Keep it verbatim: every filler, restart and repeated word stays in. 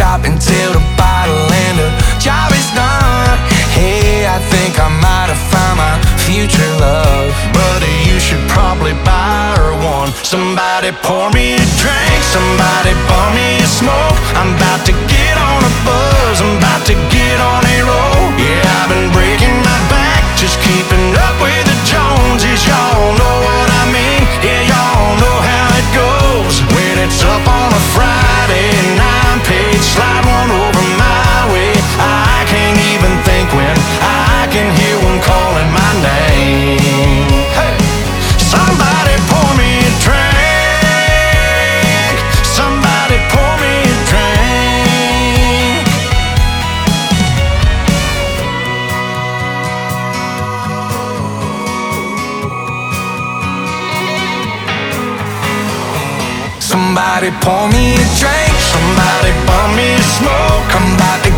stop until the bottle and the job is done. Hey, I think I might have found my future love. Buddy, you should probably buy her one. Somebody pour me a drink, somebody bum me a smoke. I'm about to get on a buzz, I'm about to get on a roll. Yeah, I've been breaking my back, just keeping up with the Joneses. Y'all know what I mean, yeah, y'all know how it goes. When it's up on a Friday and I'm paid, slide one over my way. I can't even think when I can hear one calling my name. Hey, somebody pour me a drink, somebody pour me a drink. Somebody pour me a drink, somebody bum me a smoke. I'm about to